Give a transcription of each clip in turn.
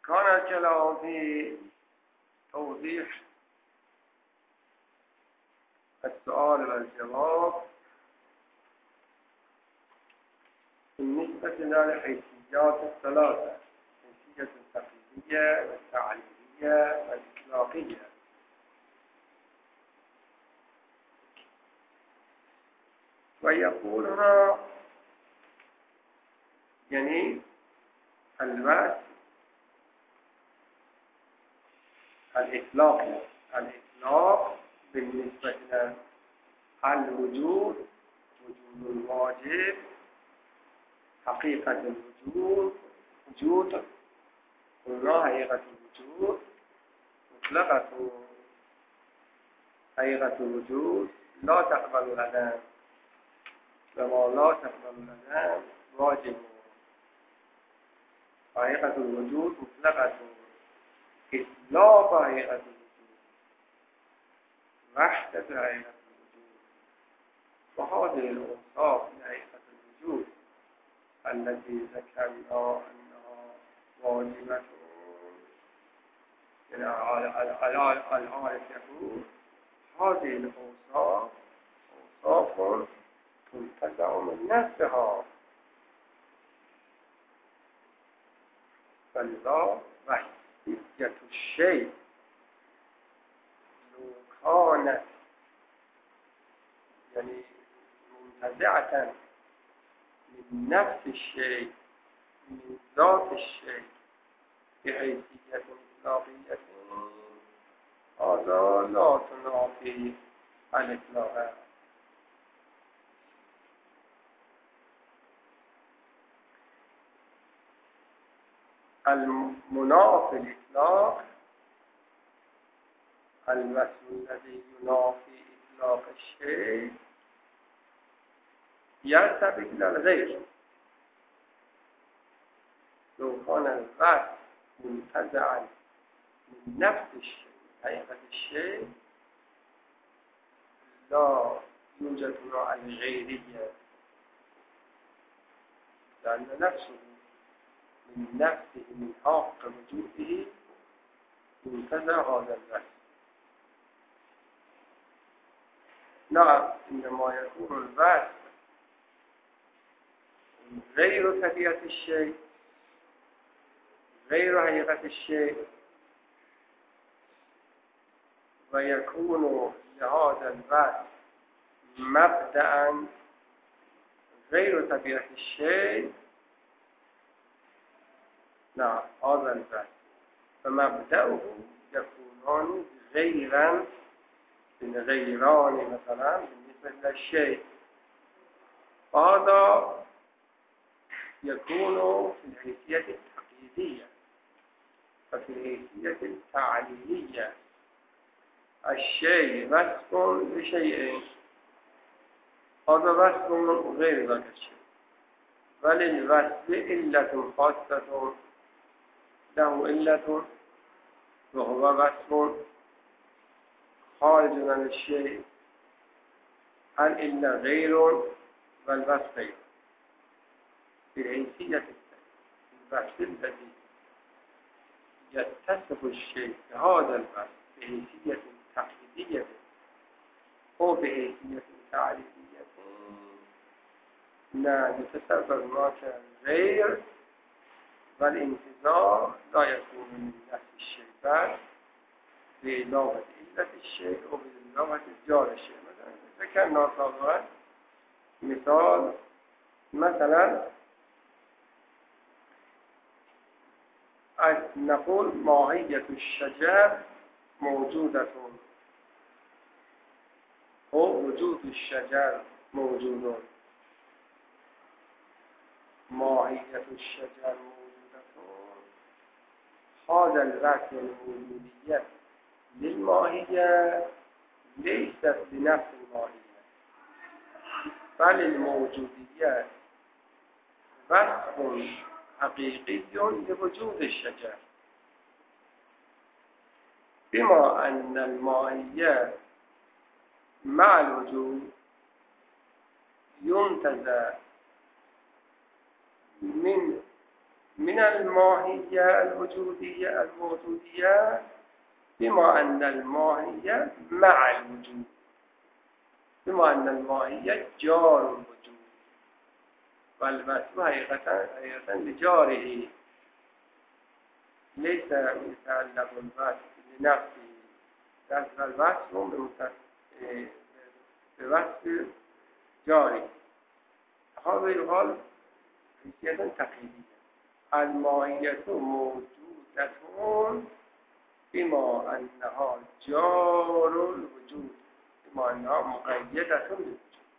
كان الكلام في توضيح السؤال والجواب بالنسبة للحيثيات الثلاثة: الحيثية التقليدية والتعليلية والإطلاقية. ويقول هنا يعني الوصف الإطلاق بالنسبة للوجود، وجود الواجب، حقيقة الوجود، قلنا حقيقة الوجود، مطلقة حقيقة الوجود لا تقبل العدم، وما لا تقبل العدم واجب. حقيقة الوجود مطلقة إطلاق حقيقة الوجود، وحدة حقيقة الوجود، وهذه الأوصاف لحقيقة الوجود التي ذكرنا أنها واجبة، العارف يقول هذه الأوصاف أوصاف تنتزع من نفسها، فلذا وحدية الشيء لو كانت يعني منتزعة من نفس الشيء، من ذات الشيء، بحيثية إطلاقية، هذا لا تنافي الإطلاق. المنافي الإطلاق الوصف الذي ينافي إطلاق الشيء يرتبط إلى الغير. لو كان الوصف منتزعا من نفس الشيء، حقيقة الشيء، لا يوجد نوع الغيرية، لأن نفسه من نفسه من حق وجوده منتزع هذا الوصف. نعم، إنما يكون الوصف غير طبيعة الشيء، غير حقيقة الشيء، ويكون لهذا الوصف مبدأ غير طبيعة الشيء. نعم، هذا الوصف فمبدأه يكونان غيرا غيران مثلا بالنسبة للشيء، هذا يكون في الحيثية التقليدية. ففي الحيثية التعليلية الشيء وصف لشيء، هذا وصف غير ذاك الشيء، وللوصف علة خاصة له علة، وهو وصف خارج عن الشيء، العلة غير والوصف غير. في الحيثية الوصف الذي يتصف الشيء بهذا الوصف بحيثية تقليدية أو بحيثية تعليلية، لا يتصف هناك غير، والانتزاع لا يكون من نفس الشيء بل بإضافة علة الشيء أو بإضافة جار الشيء. مثلا ذكرنا سابقا مثلا نقول ماهية الشجر موجودة، أو وجود الشجر موجود. ماهية الشجر موجودة، هذا الوصف الوجودية للماهية ليست بنفس الماهية، بل الموجودية وصف حقيقي لوجود الشجر، بما أن الماهية مع الوجود ينتزع من من الماهیه الوجودیه الموجودیه بما ان الماهیه مع الوجود، بما ان الماهیه جار الوجود والوصف حقیقتا لجاره ليس متعلق الوصف لنفسه، در الوصف به وصف جاری. هذا الحال حیثیتا تقییدیه. الماهیت موجودت بما انها جار الوجود، بما انها مقیدت بالوجود.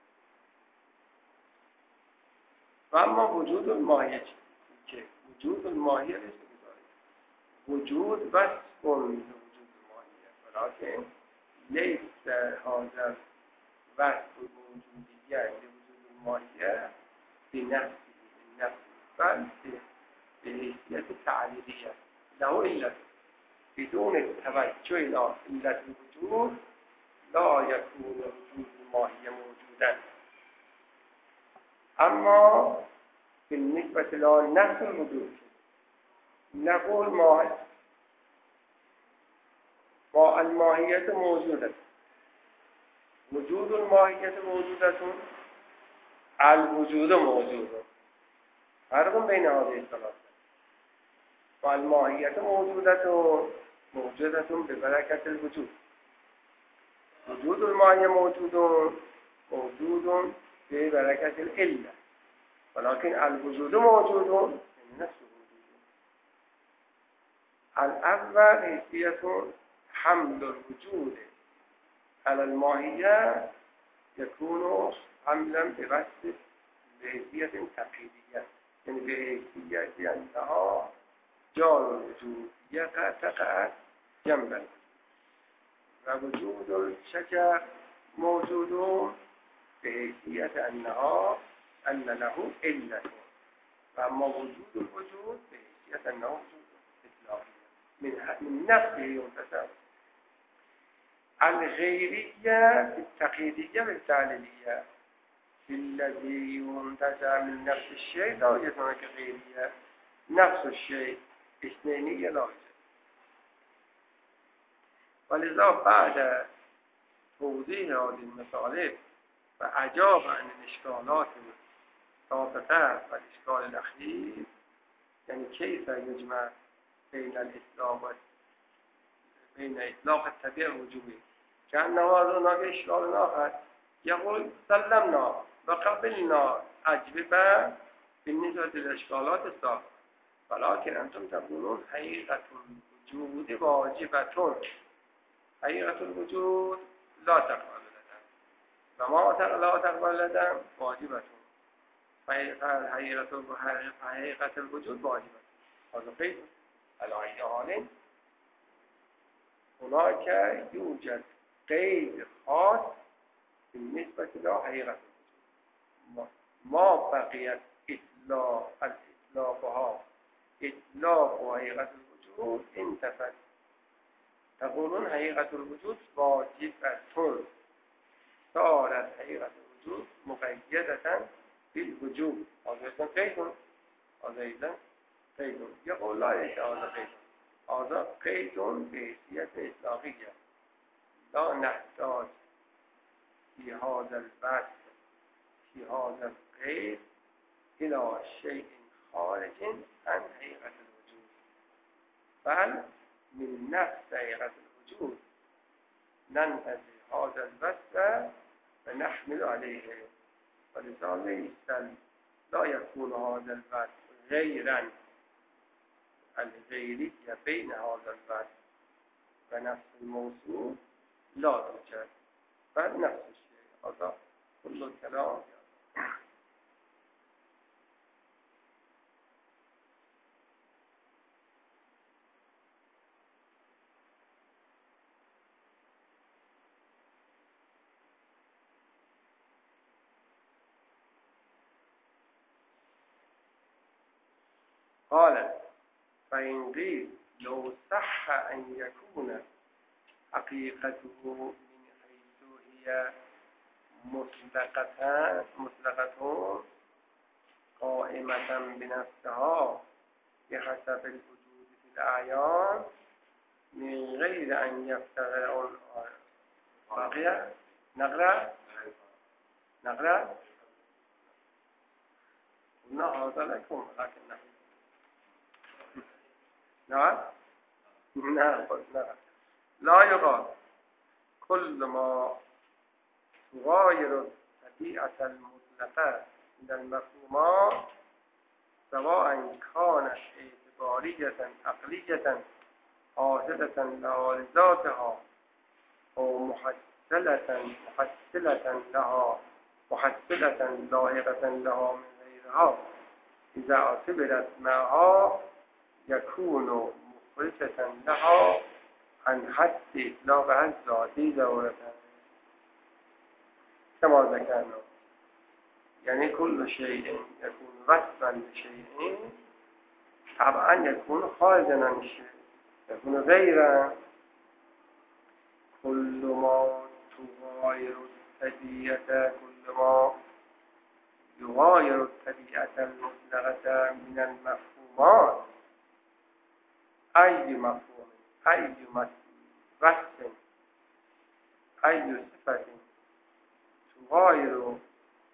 و اما وجود الماهیه که وجود الماهیه نیست وجود وصف لوجود الماهیه، ولكن ليس هذا وصف الوجودیه لوجود الماهیه بنفسه بل بحیثیت تعلیلیه له علت. بدون توجه الى علت الوجود لا يكون وجود الماهیه موجودا. اما بالنسبه الى نفس الوجود نقول ما الماهیت موجودت، وجود الماهیت موجودت، الوجود موجود. فرق بین هذه الثلاثه. والماهیت موجودت ببرکت الوجود. وجود الماهیه موجود ببرکت العله، ولكن الوجود موجود من نفس الوجود. الاول حیثیت حمل الوجود على الماهیه يكون حملا بوصف بحیثیت تقییدیه، یعنی بحیثیت انها جار الوجود تقع جنبا. و وجود الشجر موجود بحیثیت ان له علة. و اما وجود الوجود بحیثیت انه وجود اطلاقی من نفسه ينتسب. الغیریه التقییدیه بالتعلیلیه الذي ينتزع من نفس الشيء لا يسمى كغيرية. نفس الشيء اثنينية لا يوجد. ولذا بعد توضیح هذه المطالب وأجاب عن الإشكالات السابقة والإشكال الأخير، يعني كيف يجمع بين الإطلاق بين إطلاق الطبيعة الوجودية، كأن هذا هناك إشكال آخر. يقول سلمنا وقبلنا أجوبة بالنسبة للإشكالات السابقة، ولكن أنتم تقولون حقيقة الوجود واجبة. حقيقة الوجود لا تقبل لدى، وما لا تقبل لدى واجبة. حقيقة الوجود واجبة. هذا قيد. على أي حال هناك يوجد قيد خاص بالنسبة إلى حقيقة الوجود. ما بقيت إطلاقها إطلاق حقيقة الوجود انتفت. تقولون حقيقة الوجود واجبة، صارت حقيقة الوجود مقيدة بالوجود. هذا قيد. هذا أيضا قيد. يقول لا ليس هذا قيد، هذا قيد بحيثية إطلاقية. لا نحتاج في هذا البحث في هذا القيد إلى شيء خارج عن حقيقة الوجود، بل من نفس حقيقة الوجود ننتزع هذا الوصف ونحمل عليه. ولذا لا يكون هذا الوصف غيرا الغيرية بين هذا الوصف ونفس الموصوف لا توجد، بل نفس الشيء. هذا كل الكلام. قال فإن قيل لو صح أن يكون حقيقته من حيث هي مطلقة قائمة بنفسها بحسب الوجود في الأعيان من غير أن يفتقر باقية. نقرأ قلنا هذا لكم لكن نعم لا يقال كل ما تغاير الطبيعة المطلقة من المفهومات سواء كانت اعتبارية عقلية حاصلة لها لذاتها أو محصلة لاحقة لها من غيرها إذا اعتبرت معها يكون مخرجة لها عن حد إطلاقها الذاتي دورة كما ذكرنا. يعني كل شيء يكون وصفا لشيء طبعا يكون خارجا عن الشيء، يكون غيرا. كل ما تغاير الطبيعة يغاير الطبيعة المطلقة من المفهومات أي مفهوم أي وصف أي صفة تغاير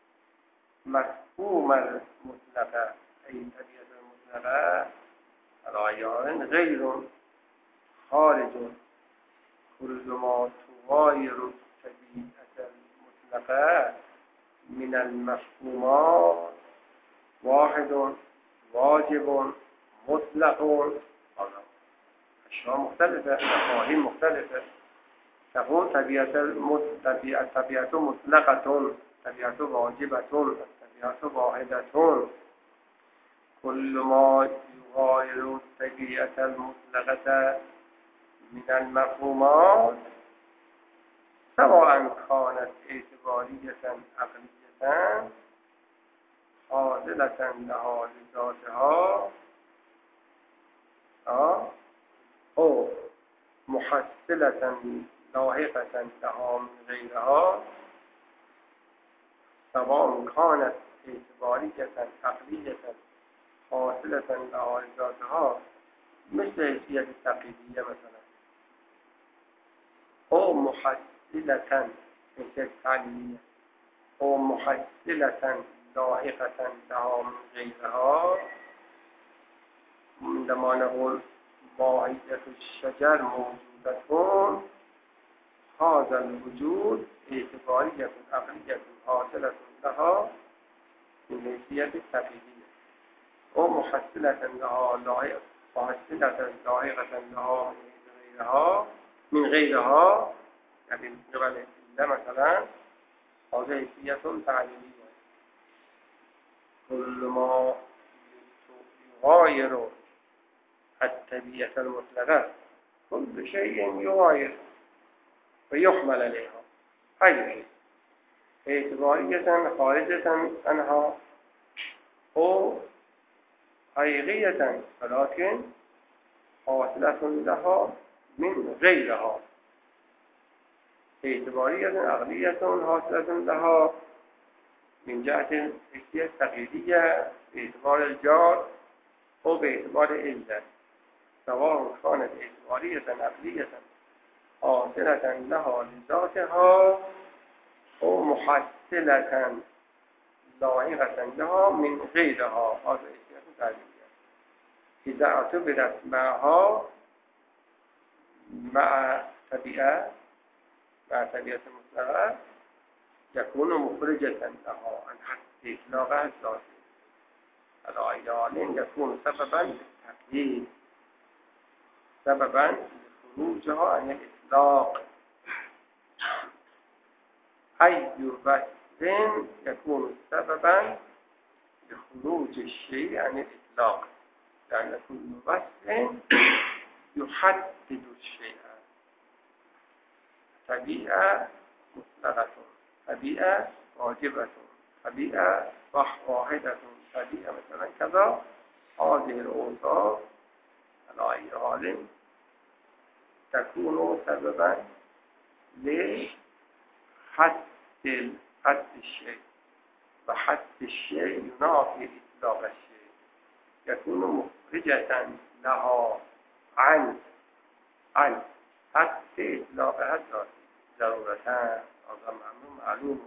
مفهوم المطلقة أي طبيعة المطلقة الأعيان غير خارج. كل ما تغاير الطبيعة المطلقة من المفهومات واحد واجب مطلق. أشياء مختلفة، مفاهيم مختلفة. تقول طبيعة مطلقة، طبيعة واجبة، طبيعة واحدة. كل ما يغاير الطبيعة المطلقة من المفهومات سواء كانت اعتبارية عقلية حاصلة لها لذاتها أو محصلة لاحقة لها من غيرها سواء كانت اعتبارية عقلية حاصلة لها لذاتها مثل حیثیت تقییدیه مثلا، او محصلة حیثیت تعلیلیه، او محصلة لاحقة لها من غیرها. عندما نقول ماهیت الشجر موجودة هذا الوجود اعتبارية عقلية حاصلة لها من حیثیت تقییدیه، او محصلة لها محصلة لاحقة لها من غيرها يعني من قبل الله مثلا هذه حيثية تعليلية. كل ما يغاير الطبيعة المطلقة كل شيء يغاير ويحمل عليها أي شيء اعتبارية خارجة عنها أو حقيقية ولكن حاصلة لها من غيرها، اعتبارية عقلية حاصلة لها من جهة الحسية التقليدية باعتبار الجار أو باعتبار العلة، سواء كانت اعتبارية عقلية حاصلة لها لذاتها أو محصلة لاحقة لها من غيرها. هذا الحسية التقليدية إذا اعتبرت معها مع طبيعة مطلقة يكون مخرجة لها عن حد إطلاقها الذاتي الأعيان، يكون سببا للتقييد، سببا لخروجها عن الإطلاق. أي وصف يكون سببا لخروج الشيء عن الإطلاق، لأن كل وصف يحدد الشيء. طبيعة مطلقة، طبيعة واجبة، طبيعة واحدة، طبيعة مثلا كذا. هذه الأوصاف العالم تكون سببا لحد الشيء، وحد الشيء ينافي إطلاق الشيء، يكون مخرجة لها عن هست اطلاق هست ضرورتا آزم معلوم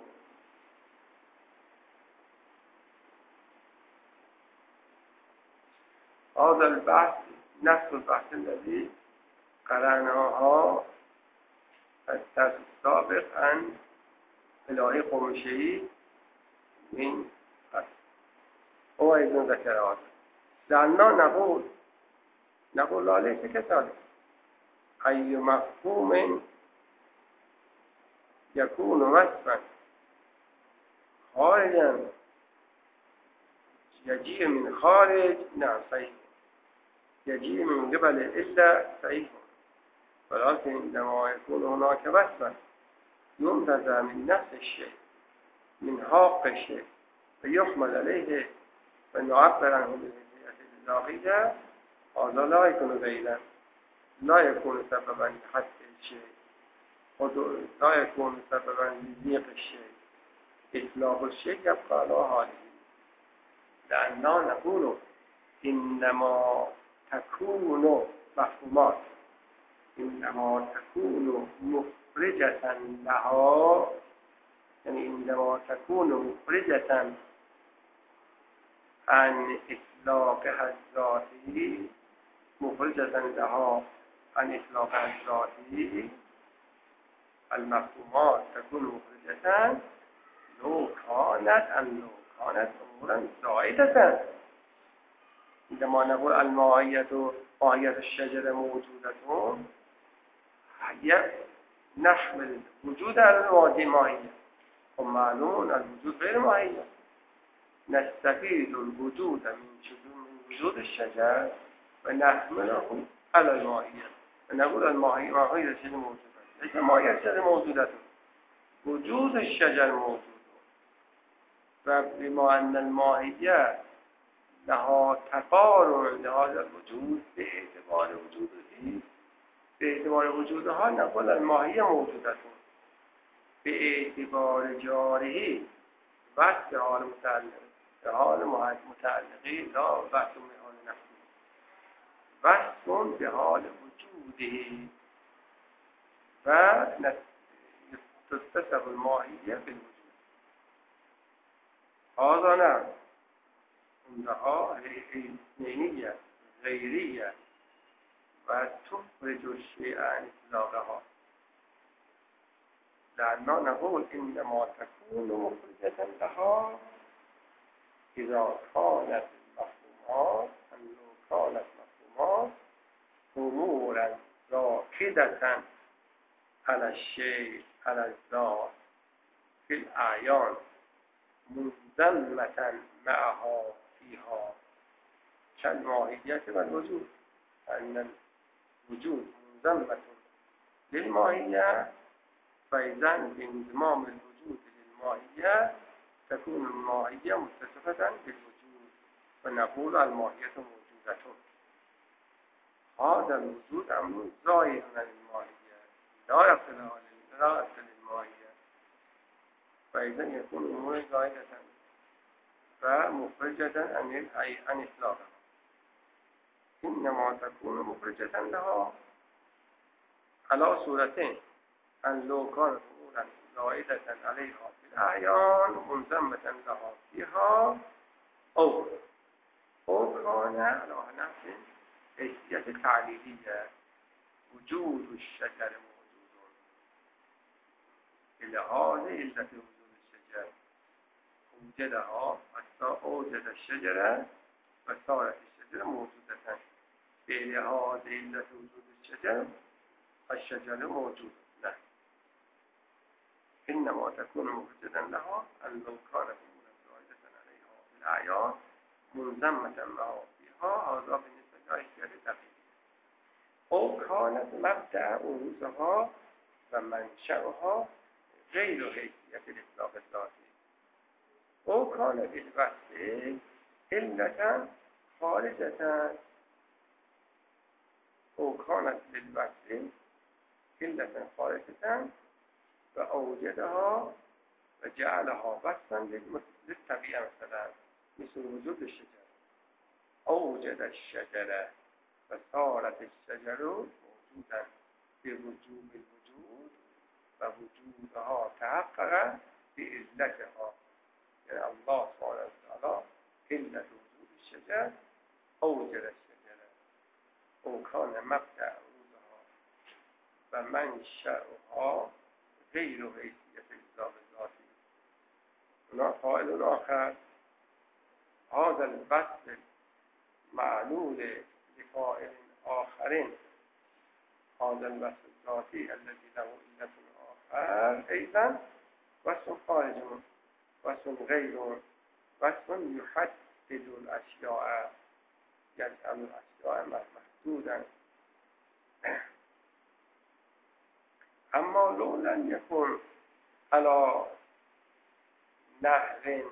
هذا البحث نفس البحث الذي قرأناها الدرس السابق عن الهی قمشه‌ای من هست هو أيضا ذكر هذا لأننا نقول لا ليس كذلك أي مفهوم يكون وصفا خارجا يجيء من خارج نعم صحيح يجيء من قبل إلا صحيح ولكن عندما يكون هناك وصفا ينتزع من نفس الشيء من حق الشيء ويحمل عليه ونعبر عنه بالهيئة الإضافية هذا لا يكون دليلا لا يكون سببا لحذف الشيء لا يكون سببا لضيق الشيء إطلاق الشيء يبقى على حاله لأننا نقول إنما تكون مفهومات إنما تكون مخرجة لها يعني عندما تكون مخرجة عن إطلاقها الذاتي مخرجة لها عن إطلاقها الذاتي المفهومات تكون مخرجة لو كانت أمورا زائدة عندما نقول ماهية الشجرة موجودة هي نحمل الوجود على الماضي ماهية ومعلوم الوجود غير ماهية نستفيد الوجود من وجود الشجر ونحمله على الماهية ونقول ماهية الشجر موجودة ليس ماهية الشجر موجودة وجود الشجر موجود وبما أن الماهية لها تقارن لهذا الوجود باعتبار وجودها نقول الماهية موجودة باعتبار جاره وقت حال متعلقی لا وقت به حال نفسی وقت به حال وجوده و تتصف الماهیه بالوجود هذا نعم عندها اثنينية غيرية وتخرج الشيء عن إطلاقها لأننا نقول إنما تكون مخرجة لها إذا كانت المفهومات أمورا راكدة على الشيء على الذات في الأعيان منضمة معها فيها كالماهية والوجود أن الوجود منضمة للماهية فإذا بانضمام الوجود للماهية تكون الماهية متصفة بالوجود ونقول الماهية موجودة هذا الوجود أمر زائد عن الماهية لا يقتل الماهية فإذا يكون أمور زائدة فمخرجة عن إطلاقها إنما تكون مخرجة لها على صورتين أن لو كانت أمورا زائدة عليها في الأعيان منضمة لها فيها أو كان على نفس حيثية تعليلية وجود الشجر موجود بلحاظ علة وجود الشجر وجدها حتى أوجد الشجرة فصارت الشجرة موجودة بلحاظ علة وجود الشجر موجود لا إنما تكون موجودا لها أن لو كانت زائدة عليها في الأعيان منضمة معها فيها هذا بالنسبة لإحتياج دقيق أو كانت مبدأ عروضها ومنشأها غير حيثية الإطلاق الذاتي أو كان بالوصف علة خارجة أو كانت بالوصف علة خارجة وأوجدها وجعلها وصفا للطبيعة مثلا مثل وجود الشجر اوجد الشجره و صارت الشجر موجودا بوجوب الوجود و وجودها تحقق بعلتها. یعنی الله سبحانه و تعالی علت وجود الشجر اوجد الشجره او کان مبدأ روزها و منشأها غیر حیثیت اجزاء ذاتی. هنا قائل آخر هذا الوصف معلول لفاعل آخرين هذا الوصف الذاتي الذي له علة آخر أيضا وصف خارج وصف غير وصف يحدد الأشياء يجعل الأشياء محدودا. أما لو لم يكن على نحو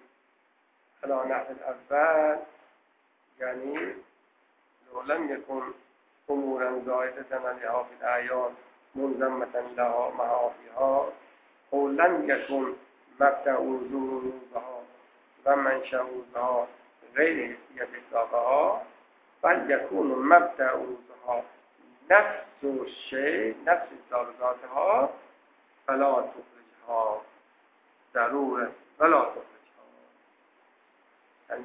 الأول يعني لو لم يكن أمورا زائدة عليها في الأعيان ملزمة لها معافيها أو لم يكن مبدأ وجودها ومنشأ وجودها غير حيثية إطلاقها بل يكون مبدأ وجودها نفس الشيء نفس ذاتها فلا تخرجها ضرورة فلا تخرجها. يعني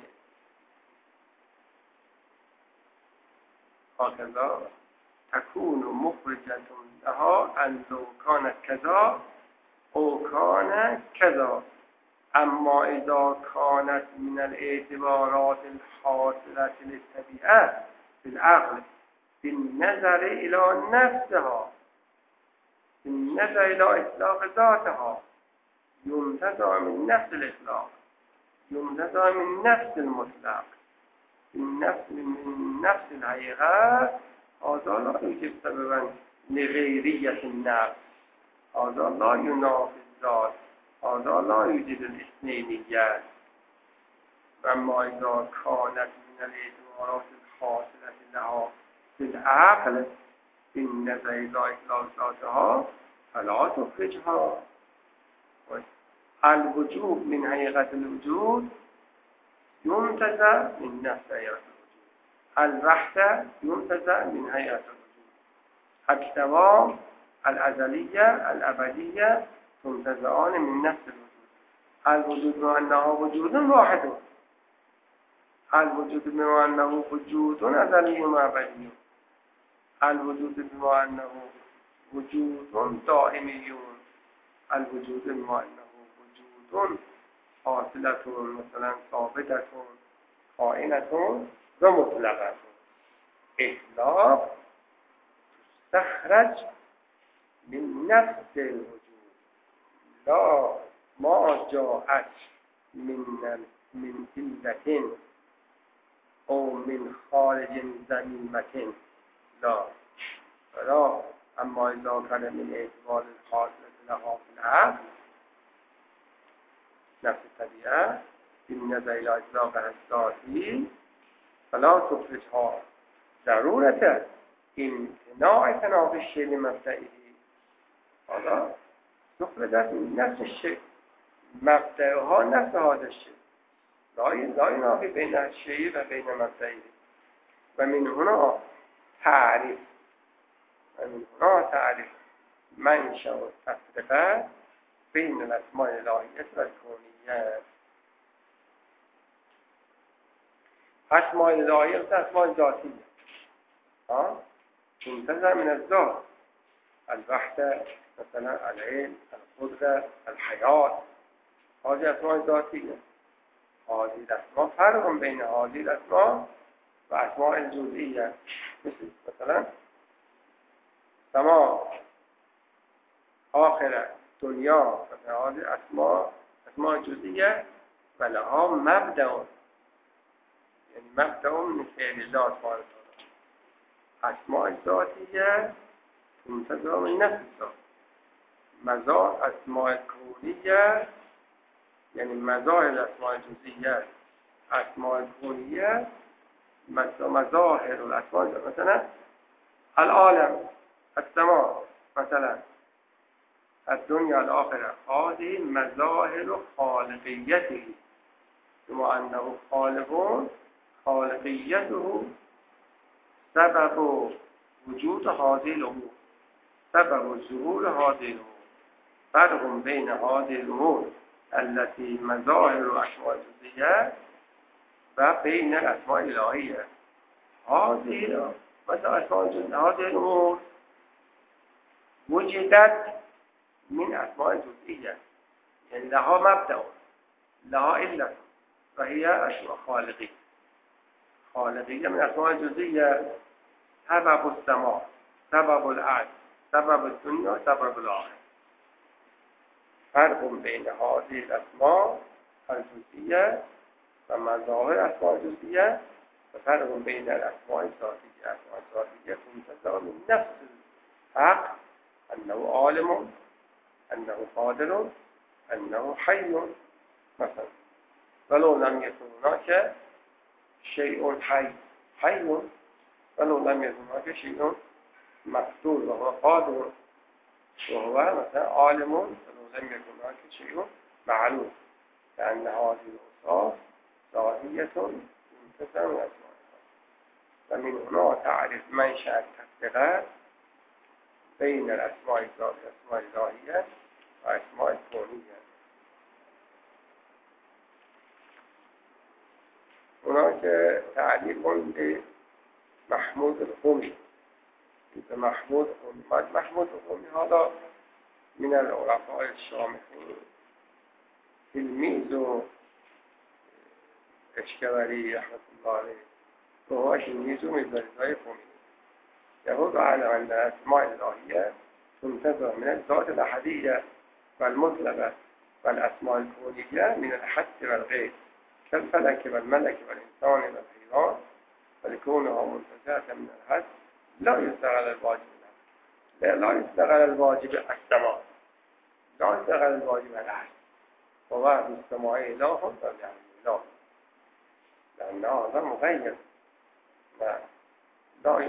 هكذا تكون مخرجة لها أن لو كانت كذا أو كان كذا. أما إذا كانت من الاعتبارات الحاصلة للطبيعة بالعقل بالنظر إلى نفسها بالنظر إلى إطلاق ذاتها يمتزع من نفس الإطلاق يمتزع من نفس المطلق من نفس الحقيقة. هذا لا يوجد سببا لغيرية النفس هذا لا ينافي الذات هذا لا يوجد الاثنينية. أما إذا كانت من الاعتبارات الحاصلة لها بالعقل بالنظر إلى إطلاق ذاتها فلا تخرجها. الوجوب من حقيقة الوجود يمتزع من نفس حقيقة الوجود. الوحدة يمتزع من حقيقة الوجود. الدوام الأزلية الأبدية تمتزعان من نفس الوجود. الوجود بما أنه وجود واحد الوجود بما أنه وجود أزلي وأبدي الوجود بما أنه وجود دائمي الوجود بما أنه وجود حاصلة مثلا ثابتة قائمة ومطلقة. إطلاق تستخرج من نفس الوجود لا ما جاءت من علة أو من خارج ذميمة لا فلا. أما إذا كان من اعتبار الحاصلة لها في العقل نفس الطبيعة بالنظر إلى إطلاقها الذاتي فلا تخرجها ضرورة امتناع تنافي الشيء لمبدئه. هذا تخرجت من نفس الشيء مبدأها نفس هذا الشيء لا ينافي بين الشيء وبين مبدئه. ومن هنا تعريف منشأ التفرقة بين الأسماء الإلهية والكونية. أسماء الإلهية مثل أسماء ذاتية تنتزع من الذات الوحدة مثلا العلم القدرة الحياة هذه أسماء ذاتية. هذه الأسماء فرق بين هذه الأسماء وأسماء الجزئية مثلا سماء آخرة دنيا مثلا هذه أسماء جزئية ولها مبدأ يعني مبدأ من فعل الله سبحانه وتعالى. أسماء الذاتية تنتزع من نفس الذات. أسماء الكونية يعني مظاهر الأسماء الجزئية أسماء الكونية مظاهر الأسماء مثلا العالم السماء مثلا الدنيا الآخرة هذه مظاهر خالقيته بما أنه خالق خالقیته سبب وجود هذه الامور، سبب ظهور هذه الامور، فرق بین هذه الامور التي مظاهر و اسماء جزئیه و بین الاسماء الهیه. هذه مثلا اسماء جزئیه، هذه الامور وجدت من اسماء جزئیه، یعنی لها مبدأ لها علت و هي اسماء خالقی. خالقیه من اسماء جزئیه، سبب السماء، سبب الارض، سبب الدنیا، سبب الآخرة. فرق بین هذه الاسماء الجزئیه و مظاهر اسماء جزئیه و فرق بین الاسماء الذاتیه. اسماء ذاتیه منتزع من نفس الحق، انه عالم، انه قادر، انه حی. مثلا ولو لم يكن هناك شيء حي ولو لم يكن هناك شيء مقدور وهو قادر وهو مثلا عالم ولو لم يكن هناك شيء معلوم، لأن هذه الأوصاف ظاهرية منتزعة من أسمائها. ومن هنا تعرف منشأ التفرقة بين الأسماء الذاتية والأسماء الإلهية والأسماء الكونية. هناك تعريف لمحمود القومي. محمود القومي هذا من العرفاء الشامخين، تلميذ اشكبري رحمة الله عليه، وهو تلميذ من ذريزاي قومي. يقول على أن الأسماء الإلهية تنتزع من الذات الأحدية والمطلقة، والأسماء الكونية من الحد والغير، كالفلك والملك والإنسان والحيوان، ولكونها منتزعة من الحد لا يستغل الواجب لها. لا يستغل الواجب السماء، لا يستغل الواجب العهد، ووعد السماء إله والعهد إله، لأن هذا مغير. لا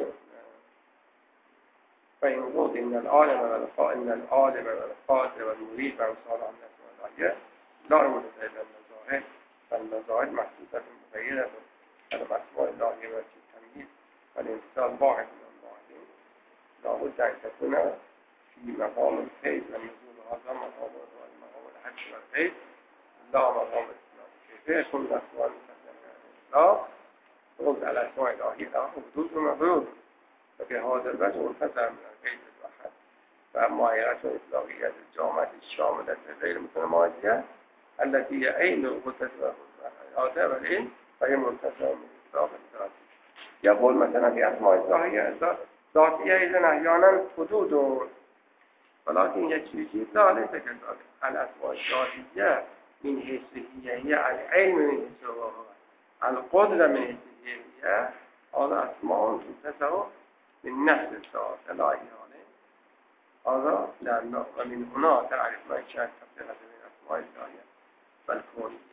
فإن قلت إن العالم والقادر والمريد وأمثال عن الأسماء الإلهية لا يمتزع المظاهر، فالمظاهر محسوسة مغيرة، الأسماء الإلهية والتمييز والانفصال واحد من الواحدين لابد أن تكون في مقام الفيض والنزول. هذا مقام الحج والفيض، لا مقام الإسلام. كيف يكون الأسماء المسلمة الإسلام؟ قلت الأسماء الإلهية لها حدود ومفروض، فبهذا الوجه منتزع من الفيض الواحد. فأما آيات الإطلاقية الجامعة الشاملة غير المتمادية التي هي عين القدرة والإرادة والعلم، فهي منتزع من الإطلاق الذاتي. يقول مثلا في أسماء الظاهرية ذاتية إذن أحيانا حدود، ولكن يجب لا ليس كذلك. الأسماء الذاتية من حيث هي العلم من حيث هو القدرة من حيث هي، هذا أسماء تنتزع من نفس الذات لا إهانة. هذا لأنه ومن هنا تعرف منشأ التفرقة بين الأسماء الإلهية والكونية.